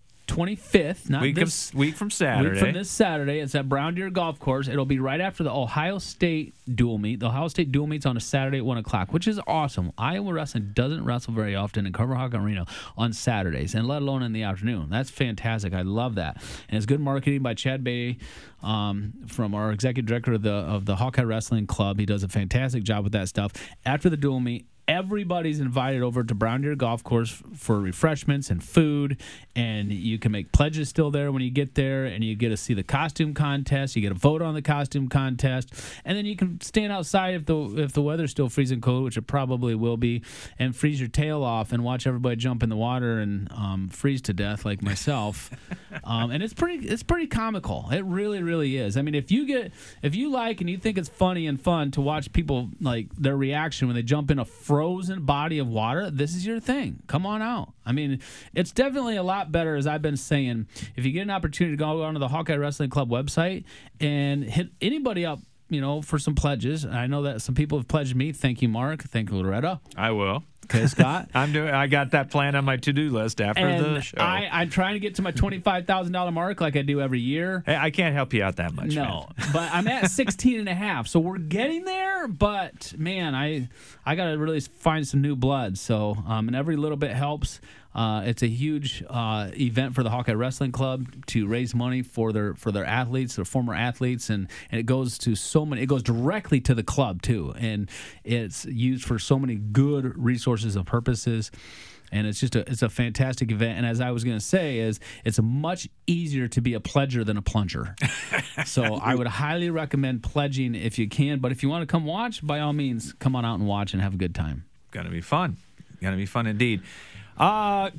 25th, week from Saturday. Week from this Saturday. It's at Brown Deer Golf Course. It'll be right after the Ohio State dual meet. The Ohio State dual meet's on a Saturday at 1 o'clock, which is awesome. Iowa Wrestling doesn't wrestle very often in Coverhawk Arena on Saturdays, and let alone in the afternoon. That's fantastic. I love that. And it's good marketing by Chad Beatty, from our executive director of the Hawkeye Wrestling Club. He does a fantastic job with that stuff. After the dual meet, everybody's invited over to Brown Deer Golf Course for refreshments and food, and you can make pledges still there when you get there, and you get to see the costume contest. You get to vote on the costume contest, and then you can stand outside if the weather's still freezing cold, which it probably will be, and freeze your tail off and watch everybody jump in the water and freeze to death like myself. And it's pretty comical. It really, really is. I mean, if you like and you think it's funny and fun to watch people like their reaction when they jump in a frozen body of water, this is your thing. Come on out. I mean, it's definitely a lot better, as I've been saying, if you get an opportunity to go onto the Hawkeye Wrestling Club website and hit anybody up, for some pledges. I know that some people have pledged me. Thank you, Mark. Thank you, Loretta. I will. Okay, Scott. I got that plan on my to-do list after the show. I'm trying to get to my $25,000 mark like I do every year. Hey, I can't help you out that much. No, but I'm at 16.5, so we're getting there. But man, I got to really find some new blood. So, and every little bit helps. It's a huge event for the Hawkeye Wrestling Club to raise money for their athletes, their former athletes, and it goes to so many. It goes directly to the club too, and it's used for so many good resources and purposes. And it's a fantastic event. And as I was going to say, it's much easier to be a pledger than a plunger. So I would highly recommend pledging if you can. But if you want to come watch, by all means, come on out and watch and have a good time. Going to be fun. Going to be fun indeed. Are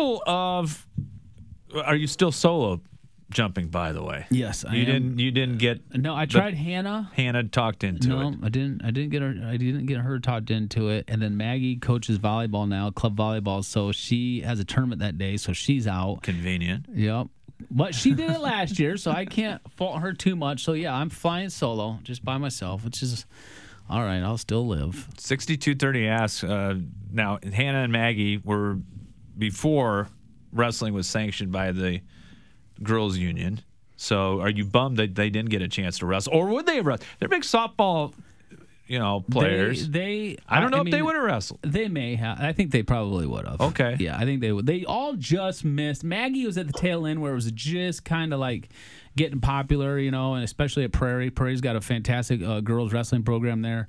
you still solo jumping, by the way? Yes, I am. You didn't get. No, I tried Hannah. Hannah talked into it. No, I didn't get her talked into it. And then Maggie coaches volleyball now, club volleyball. So she has a tournament that day, so she's out. Convenient. Yep. But she did it last year, so I can't fault her too much. So yeah, I'm flying solo, just by myself, which is all right. I'll still live. 6230 asks. Now Hannah and Maggie were before wrestling was sanctioned by the girls union. So are you bummed that they didn't get a chance to wrestle, or would they have wrestled? They're big softball, players. I don't know if they would have wrestled. They may have. I think they probably would have. Okay. Yeah, I think they would. They all just missed. Maggie was at the tail end where it was just kind of like getting popular, and especially at Prairie. Prairie's got a fantastic girls wrestling program there.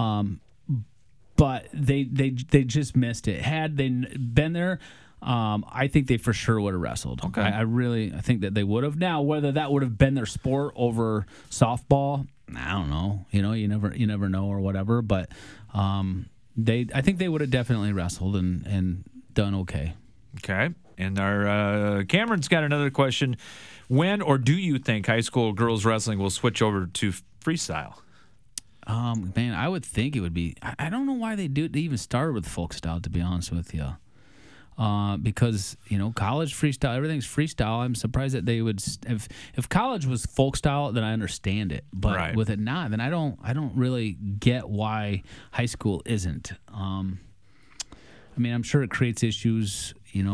But they just missed it. Had they been there, I think they for sure would have wrestled. Okay. I think that they would have. Now, whether that would have been their sport over softball, I don't know. You never know or whatever. But I think they would have definitely wrestled and done okay. Okay. And our Cameron's got another question. When or do you think high school girls wrestling will switch over to freestyle? Man, I would think it would be. I don't know why they even started with folk style, to be honest with you. Because college freestyle, everything's freestyle. I'm surprised that they would. If college was folk style, then I understand it. But right. With it not, then I don't really get why high school isn't. I'm sure it creates issues.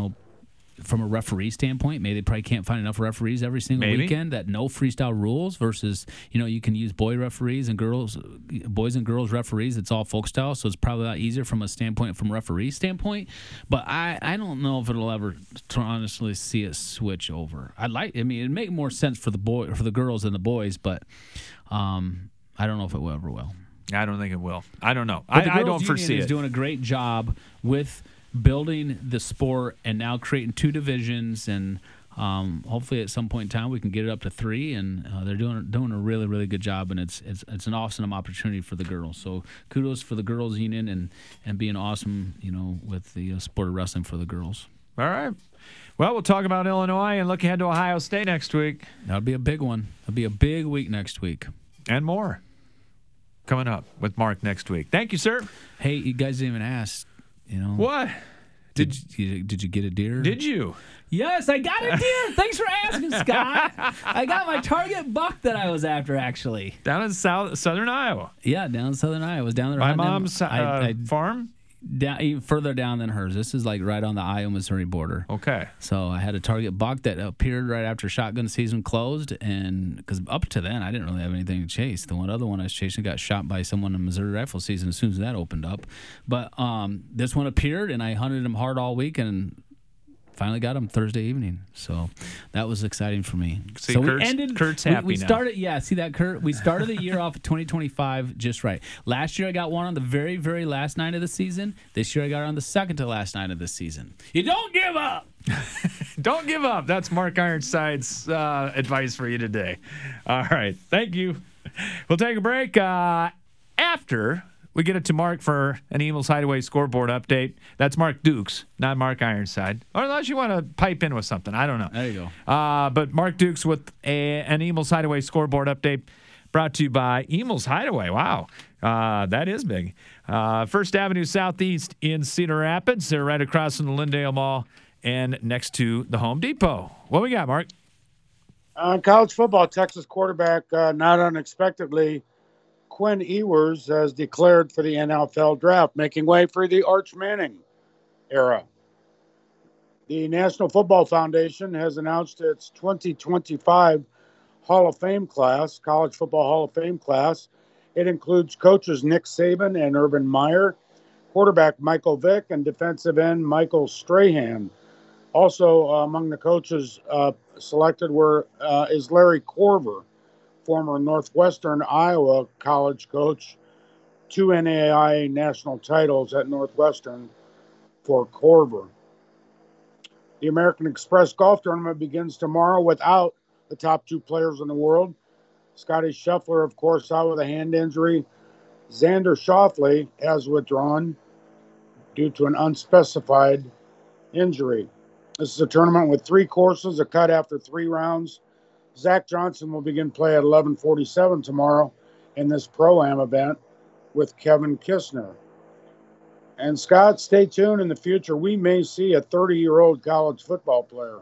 From a referee standpoint, maybe they probably can't find enough referees every single weekend that know freestyle rules versus, you can use boys and girls referees. It's all folk style. So it's probably a lot easier from a referee standpoint. But I don't know if it'll ever honestly see it switch over. it'd make more sense for the girls than the boys, but I don't know if it ever will. I don't think it will. I don't know. But the I girls' don't foresee union it. is doing a great job with building the sport and now creating 2 divisions, and hopefully at some point in time we can get it up to 3. And they're doing a really, really good job, and it's an awesome opportunity for the girls. So kudos for the girls union and being awesome, with the sport of wrestling for the girls. All right. Well, we'll talk about Illinois and look ahead to Ohio State next week. That'll be a big one. It'll be a big week next week. And more coming up with Mark next week. Thank you, sir. Hey, you guys didn't even ask. What? Did you get a deer? Did you? Yes, I got a deer. Thanks for asking, Scott. I got my target buck that I was after, actually. Down in southern Iowa. Yeah, down in southern Iowa. I was down there. My mom's farm? Down, even further down than hers. This is like right on the Iowa-Missouri border. Okay. So I had a target buck that appeared right after shotgun season closed, and because up to then I didn't really have anything to chase. The other one I was chasing got shot by someone in Missouri rifle season as soon as that opened up. But this one appeared, and I hunted him hard all week, and finally got him Thursday evening. So that was exciting for me. See, so Kurt's happy we now. started, yeah, see that, Kurt? We started the year off of 2025 just right. Last year I got one on the very, very last night of the season. This year I got it on the second to last night of the season. You don't give up! Don't give up. That's Mark Ironside's advice for you today. All right. Thank you. We'll take a break after we get it to Mark for an Eagles Hideaway scoreboard update. That's Mark Dukes, not Mark Ironside. Or unless you want to pipe in with something. I don't know. There you go. But Mark Dukes with an Eagles Hideaway scoreboard update brought to you by Eagles Hideaway. Wow. That is big. First Avenue Southeast in Cedar Rapids. They're right across from the Lindale Mall and next to the Home Depot. What we got, Mark? College football, Texas quarterback, not unexpectedly, Quinn Ewers has declared for the NFL draft, making way for the Arch Manning era. The National Football Foundation has announced its 2025 Hall of Fame class, College Football Hall of Fame class. It includes coaches Nick Saban and Urban Meyer, quarterback Michael Vick and defensive end Michael Strahan. Also among the coaches selected is Larry Corver, former Northwestern Iowa college coach, 2 NAIA national titles at Northwestern for Corver. The American Express Golf Tournament begins tomorrow without the top 2 players in the world. Scotty Scheffler, of course, out with a hand injury. Xander Schauffele has withdrawn due to an unspecified injury. This is a tournament with 3 courses, a cut after 3 rounds. Zach Johnson will begin play at 11:47 tomorrow in this Pro-Am event with Kevin Kistner. And Scott, stay tuned. In the future, we may see a 30-year-old college football player.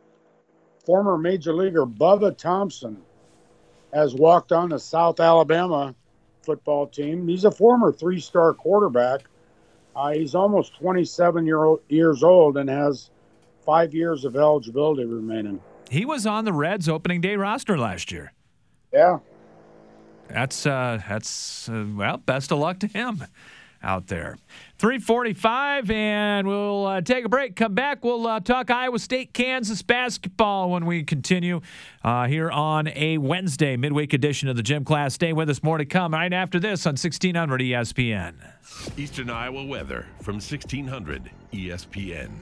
Former Major Leaguer Bubba Thompson has walked on the South Alabama football team. He's a former 3-star quarterback. He's almost 27 years old and has 5 years of eligibility remaining. He was on the Reds opening day roster last year. Yeah. That's well, best of luck to him out there. 3:45, and we'll take a break. Come back. We'll talk Iowa State, Kansas basketball when we continue here on a Wednesday midweek edition of the Gym Class. Stay with us. More to come right after this on 1600 ESPN. Eastern Iowa weather from 1600 ESPN.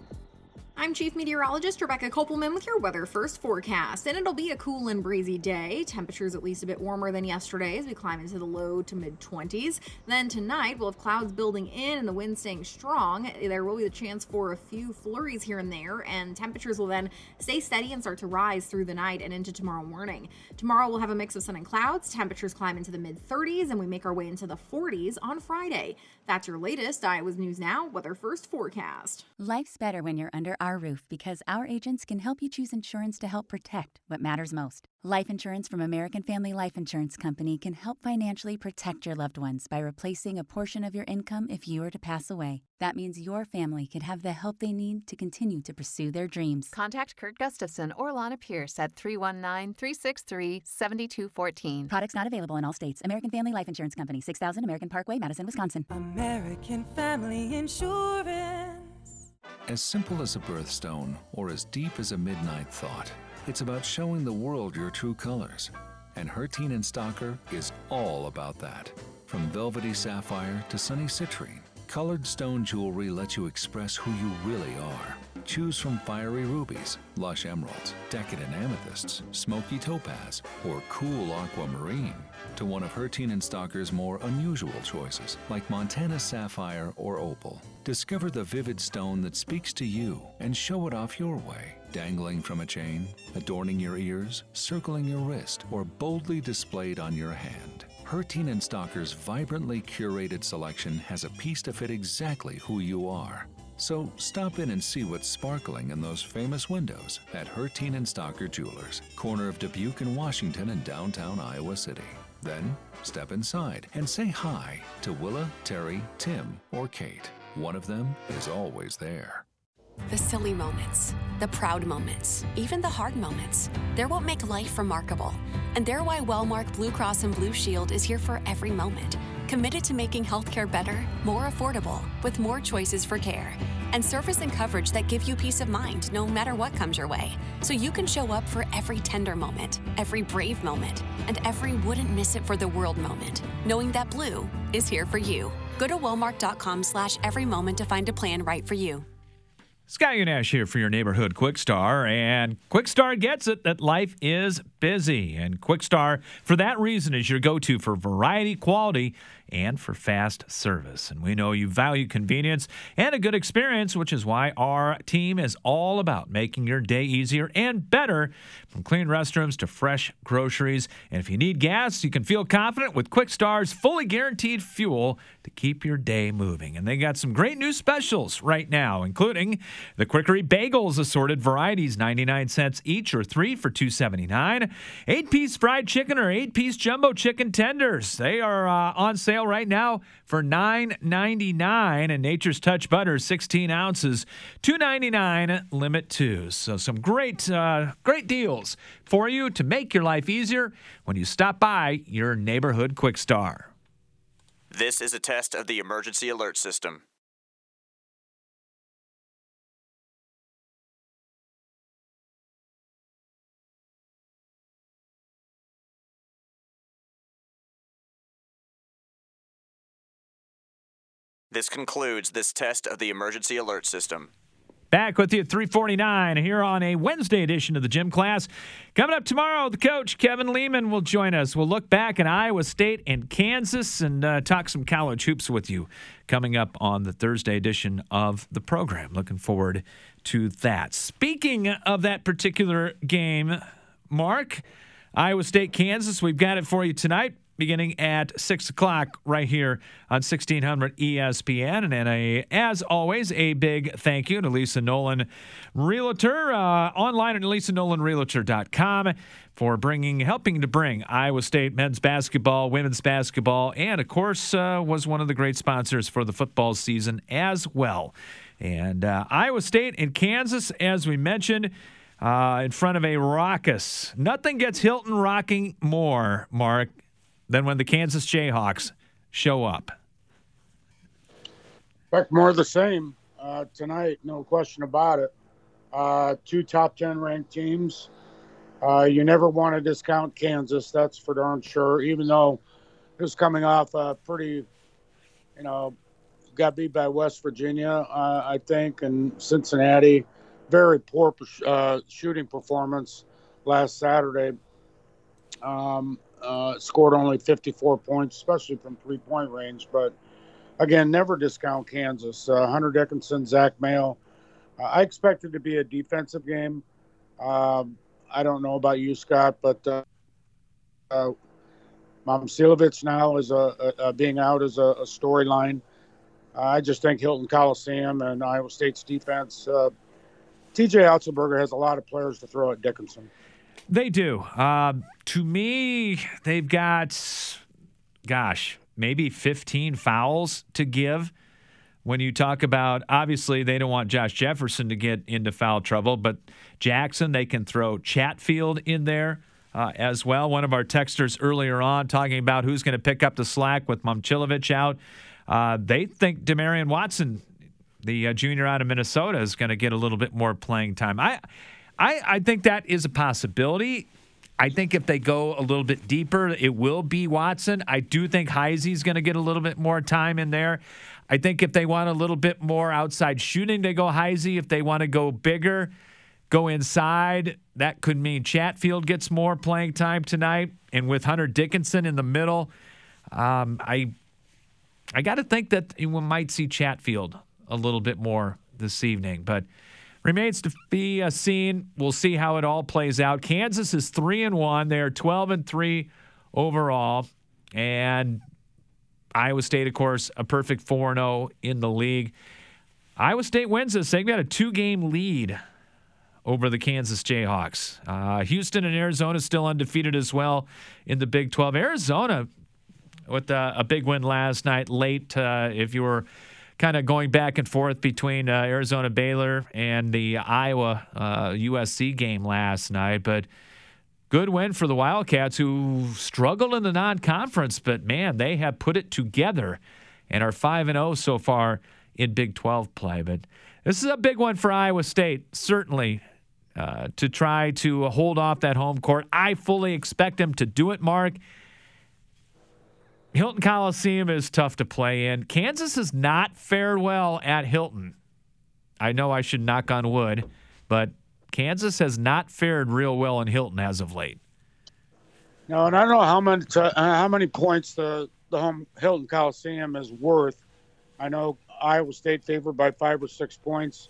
I'm Chief Meteorologist Rebecca Kopelman with your Weather First forecast, and it'll be a cool and breezy day. Temperatures at least a bit warmer than yesterday as we climb into the low to mid-20s. Then tonight, we'll have clouds building in and the wind staying strong. There will be the chance for a few flurries here and there, and temperatures will then stay steady and start to rise through the night and into tomorrow morning. Tomorrow, we'll have a mix of sun and clouds. Temperatures climb into the mid-30s, and we make our way into the 40s on Friday. That's your latest Iowa's News Now Weather First forecast. Life's better when you're under our roof because our agents can help you choose insurance to help protect what matters most. Life insurance from American Family Life Insurance Company can help financially protect your loved ones by replacing a portion of your income if you were to pass away. That means your family can have the help they need to continue to pursue their dreams. Contact Kurt Gustafson or Lana Pierce at 319-363-7214. Products not available in all states. American Family Life Insurance Company, 6000 American Parkway, Madison, Wisconsin. American Family Insurance. As simple as a birthstone or as deep as a midnight thought, it's about showing the world your true colors. And Hertine & Stocker is all about that. From velvety sapphire to sunny citrine, colored stone jewelry lets you express who you really are. Choose from fiery rubies, lush emeralds, decadent amethysts, smoky topaz, or cool aquamarine, to one of Hertine & Stocker's more unusual choices, like Montana sapphire or opal. Discover the vivid stone that speaks to you and show it off your way, dangling from a chain, adorning your ears, circling your wrist, or boldly displayed on your hand. Hertine & Stocker's vibrantly curated selection has a piece to fit exactly who you are. So stop in and see what's sparkling in those famous windows at Hertine & Stocker Jewelers, corner of Dubuque and Washington in downtown Iowa City. Then step inside and say hi to Willa, Terry, Tim, or Kate. One of them is always there. The silly moments, the proud moments, even the hard moments, they're what make life remarkable. And they're why Wellmark Blue Cross and Blue Shield is here for every moment. Committed to making healthcare better, more affordable, with more choices for care. And service and coverage that give you peace of mind no matter what comes your way. So you can show up for every tender moment, every brave moment, and every wouldn't miss it for the world moment, knowing that Blue is here for you. Go to Wellmark.com/everymoment to find a plan right for you. Scott Unash here for your neighborhood Quickstar, and Quickstar gets it that life is busy, and Quickstar, for that reason, is your go-to for variety, quality, and for fast service. And we know you value convenience and a good experience, which is why our team is all about making your day easier and better, from clean restrooms to fresh groceries. And if you need gas, you can feel confident with Quickstar's fully guaranteed fuel to keep your day moving. And they got some great new specials right now, including the Quickery Bagels, assorted varieties, 99 cents each or 3 for $2.79. 8-piece fried chicken or 8-piece jumbo chicken tenders. They are on sale right now for $9.99, and Nature's Touch butter, 16 ounces, $2.99, limit 2. So some great deals for you to make your life easier when you stop by your neighborhood Quickstar. This is a test of the emergency alert system. This concludes this test of the emergency alert system. Back with you at 3:49 here on a Wednesday edition of the Gym Class. Coming up tomorrow, the coach, Kevin Lehman, will join us. We'll look back at Iowa State and Kansas and talk some college hoops with you coming up on the Thursday edition of the program. Looking forward to that. Speaking of that particular game, Mark, Iowa State, Kansas, we've got it for you tonight, beginning at 6 o'clock right here on 1600 ESPN. And as always, a big thank you to Lisa Nolan Realtor, online at lisanolanrealtor.com for helping to bring Iowa State men's basketball, women's basketball, and, of course, was one of the great sponsors for the football season as well. And Iowa State and Kansas, as we mentioned, in front of a raucous. Nothing gets Hilton rocking more, Mark, than when the Kansas Jayhawks show up. Expect more of the same tonight, no question about it. Two top 10 ranked teams. You never want to discount Kansas, that's for darn sure, even though it was coming off a pretty, got beat by West Virginia, I think, and Cincinnati. Very poor shooting performance last Saturday. Scored only 54 points, especially from three-point range. But, again, never discount Kansas. Hunter Dickinson, Zach Mayo. I expect it to be a defensive game. I don't know about you, Scott, but Momcilovic now is being out as a storyline. I just think Hilton Coliseum and Iowa State's defense, TJ Otzelberger has a lot of players to throw at Dickinson. They do. To me, they've got, maybe 15 fouls to give. When you talk about, obviously, they don't want Josh Jefferson to get into foul trouble, but Jackson, they can throw Chatfield in there as well. One of our texters earlier on talking about who's going to pick up the slack with Momcilovic out. They think Demarion Watson, the junior out of Minnesota, is going to get a little bit more playing time. I think that is a possibility. I think if they go a little bit deeper, it will be Watson. I do think Heisey's going to get a little bit more time in there. I think if they want a little bit more outside shooting, they go Heisey. If they want to go bigger, go inside, that could mean Chatfield gets more playing time tonight. And with Hunter Dickinson in the middle, I got to think that we might see Chatfield a little bit more this evening. But remains to be seen. We'll see how it all plays out. Kansas is 3-1. They're 12-3 overall. And Iowa State, of course, a perfect 4-0 in the league. Iowa State wins this. They've got a 2-game lead over the Kansas Jayhawks. Houston and Arizona still undefeated as well in the Big 12. Arizona with a big win last night late. If you were kind of going back and forth between Arizona Baylor and the Iowa USC game last night. But good win for the Wildcats, who struggled in the non-conference. But, man, they have put it together and are 5-0 so far in Big 12 play. But this is a big one for Iowa State, certainly, to try to hold off that home court. I fully expect them to do it, Mark. Hilton Coliseum is tough to play in. Kansas has not fared well at Hilton. I know I should knock on wood, but Kansas has not fared real well in Hilton as of late. No, and I don't know how many points the home Hilton Coliseum is worth. I know Iowa State favored by 5 or 6 points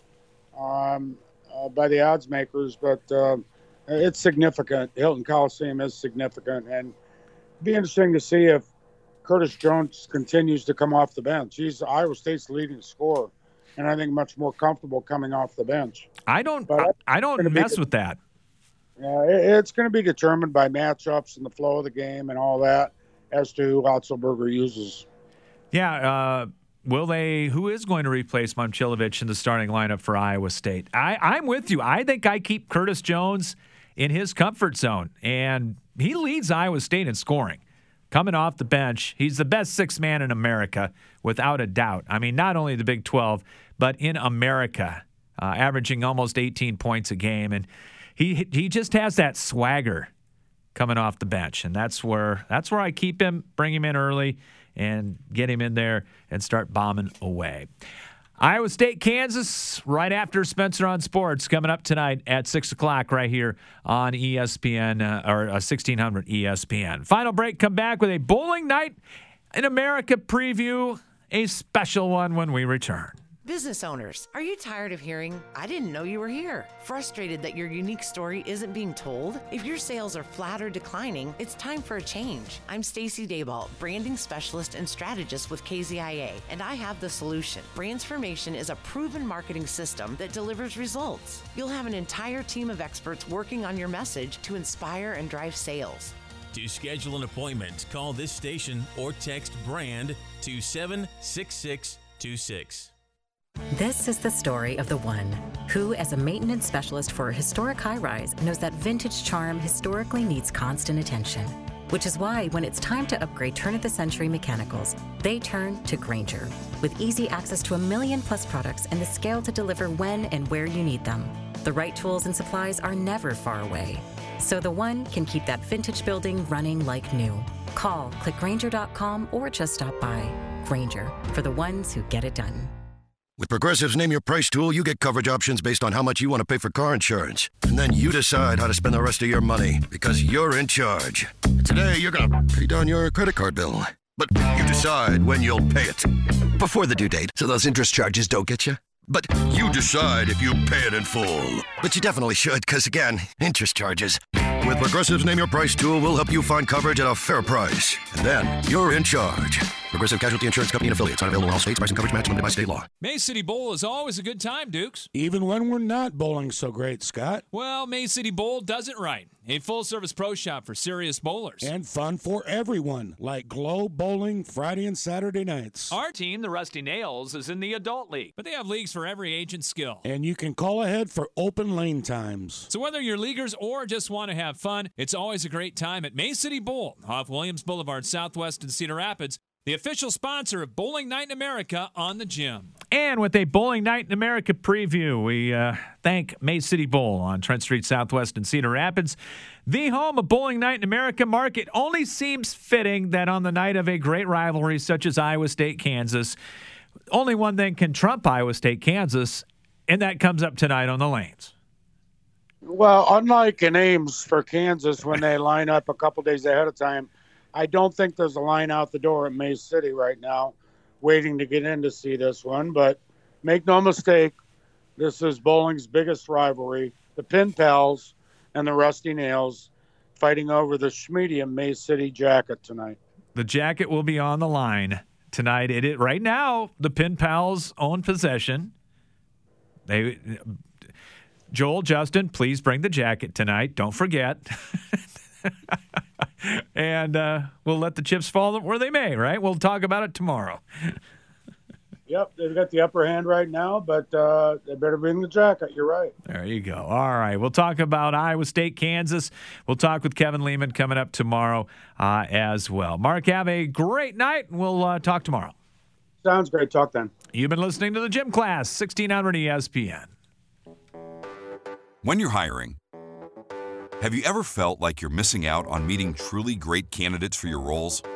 by the odds makers, but it's significant. Hilton Coliseum is significant, and it'd be interesting to see if Curtis Jones continues to come off the bench. He's Iowa State's leading scorer, and I think much more comfortable coming off the bench. I don't mess with that. It's going to be determined by matchups and the flow of the game and all that as to who Otzelberger uses. Yeah, who is going to replace Momcilovic in the starting lineup for Iowa State? I'm with you. I think I keep Curtis Jones in his comfort zone, and he leads Iowa State in scoring. coming off the bench. He's the best sixth man in America, without a doubt. I mean, not only the Big 12, but in America, averaging almost 18 points a game. And he just has that swagger coming off the bench. And that's where I keep him, bring him in early, and get him in there and start bombing away. Iowa State, Kansas, right after Spencer on Sports, coming up tonight at 6 o'clock right here on ESPN, or 1600 ESPN. Final break, come back with a Bowling Night in America preview, a special one when we return. Business owners, are you tired of hearing, "I didn't know you were here"? Frustrated that your unique story isn't being told? If your sales are flat or declining, it's time for a change. I'm Stacey Dayball, branding specialist and strategist with KZIA, and I have the solution. Brandsformation is a proven marketing system that delivers results. You'll have an entire team of experts working on your message to inspire and drive sales. To schedule an appointment, call this station or text BRAND to 76626. This is the story of the one who, as a maintenance specialist for a historic high-rise, knows that vintage charm historically needs constant attention. Which is why when it's time to upgrade turn-of-the-century mechanicals, they turn to Grainger. With easy access to 1 million-plus products and the scale to deliver when and where you need them. The right tools and supplies are never far away. So the one can keep that vintage building running like new. Call, click Grainger.com, or just stop by. Grainger, for the ones who get it done. With Progressive's Name Your Price tool, you get coverage options based on how much you want to pay for car insurance. And then you decide how to spend the rest of your money, because you're in charge. Today, you're going to pay down your credit card bill. But you decide when you'll pay it. Before the due date, so those interest charges don't get you. But you decide if you pay it in full. But you definitely should, because again, interest charges. With Progressive's Name Your Price tool, we'll help you find coverage at a fair price. And then you're in charge. Progressive Casualty Insurance Company and affiliates. Not available in all states. Price and coverage match limited by state law. May City Bowl is always a good time, Dukes. Even when we're not bowling so great, Scott. Well, May City Bowl does it right. A full-service pro shop for serious bowlers. And fun for everyone, like Glow Bowling Friday and Saturday nights. Our team, the Rusty Nails, is in the adult league. But they have leagues for every age and skill. And you can call ahead for open lane times. So whether you're leaguers or just want to have fun, it's always a great time at May City Bowl off Williams Boulevard Southwest in Cedar Rapids, the official sponsor of Bowling Night in America on the Gym. And with a Bowling Night in America preview, we thank May City Bowl on Trent Street Southwest in Cedar Rapids, the home of Bowling Night in America. Mark, it only seems fitting that on the night of a great rivalry such as Iowa State-Kansas, only one thing can trump Iowa State-Kansas, and that comes up tonight on the lanes. Well, unlike in Ames for Kansas when they line up a couple days ahead of time, I don't think there's a line out the door at May City right now waiting to get in to see this one. But make no mistake, this is bowling's biggest rivalry. The Pin Pals and the Rusty Nails fighting over the Schmedium May City jacket tonight. The jacket will be on the line tonight. Right now, the Pin Pals own possession. Joel, Justin, please bring the jacket tonight. Don't forget. And we'll let the chips fall where they may, right? We'll talk about it tomorrow. Yep, they've got the upper hand right now, but they better bring the jacket. You're right. There you go. All right, we'll talk about Iowa State, Kansas. We'll talk with Kevin Lehman coming up tomorrow as well. Mark, have a great night, and we'll talk tomorrow. Sounds great. Talk then. You've been listening to the Gym Class, 1600 ESPN. When you're hiring, have you ever felt like you're missing out on meeting truly great candidates for your roles?